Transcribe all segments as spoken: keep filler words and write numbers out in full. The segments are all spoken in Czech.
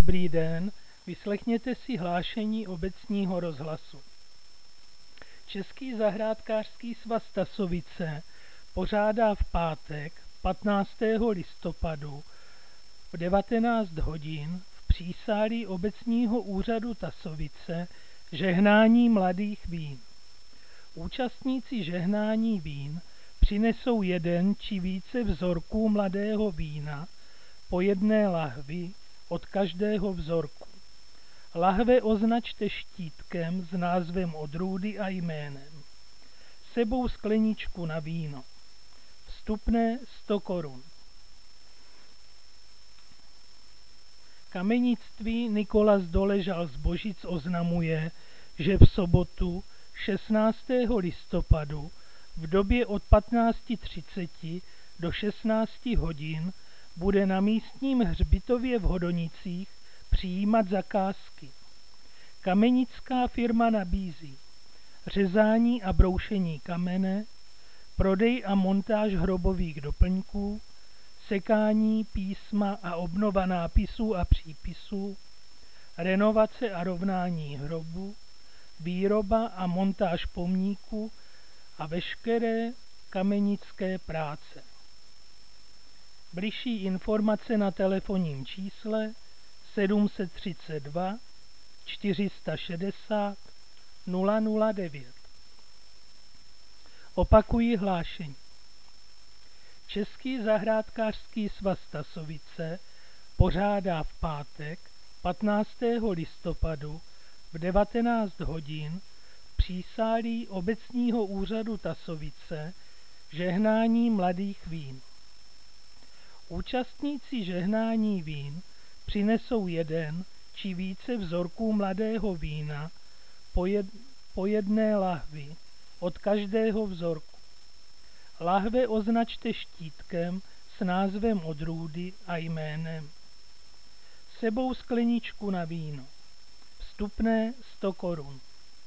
Dobrý den, vyslechněte si hlášení obecního rozhlasu. Český zahrádkářský svaz Tasovice pořádá v pátek patnáctého listopadu v devatenáct hodin v přísálí obecního úřadu Tasovice žehnání mladých vín. Účastníci žehnání vín přinesou jeden či více vzorků mladého vína po jedné lahvi od každého vzorku. Lahve označte štítkem s názvem odrůdy a jménem. Sebou skleničku na víno. Vstupné sto korun. Kamenictví Nikolas Doležal z Božic oznamuje, že v sobotu šestnáctého listopadu v době od patnáct třicet do šestnáct hodin bude na místním hřbitově v Hodonicích přijímat zakázky. Kamenická firma nabízí řezání a broušení kamene, prodej a montáž hrobových doplňků, sekání písma a obnova nápisů a přípisů, renovace a rovnání hrobu, výroba a montáž pomníku a veškeré kamenické práce. Bližší informace na telefonním čísle sedm set třicet dva čtyři sta šedesát nula nula devět. Opakuji hlášení. Český zahrádkářský svaz Tasovice pořádá v pátek patnáctého listopadu v devatenáct hodin v přísálí obecního úřadu Tasovice žehnání mladých vín. Účastníci žehnání vín přinesou jeden či více vzorků mladého vína po, jed, po jedné lahvi od každého vzorku. Lahve označte štítkem s názvem odrůdy a jménem. Sebou skleničku na víno. Vstupné sto korun.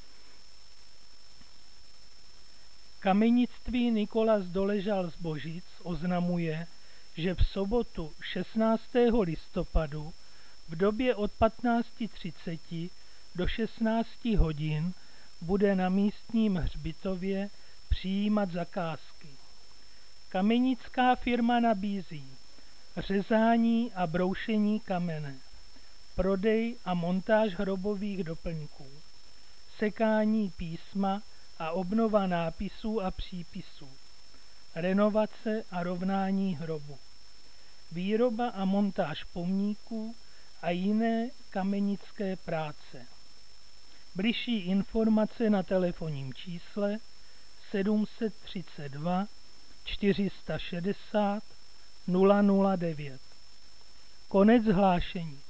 Kamenictví Nikolas Doležal z Božic oznamuje, že v sobotu šestnáctého listopadu v době od patnáct třicet do šestnáct hodin bude na místním hřbitově přijímat zakázky. Kamenická firma nabízí řezání a broušení kamene, prodej a montáž hrobových doplňků, sekání písma a obnova nápisů a přípisů, renovace a rovnání hrobu, výroba a montáž pomníků a jiné kamenické práce. Bližší informace na telefonním čísle sedm set třicet dva čtyři sta šedesát nula nula devět. Konec hlášení.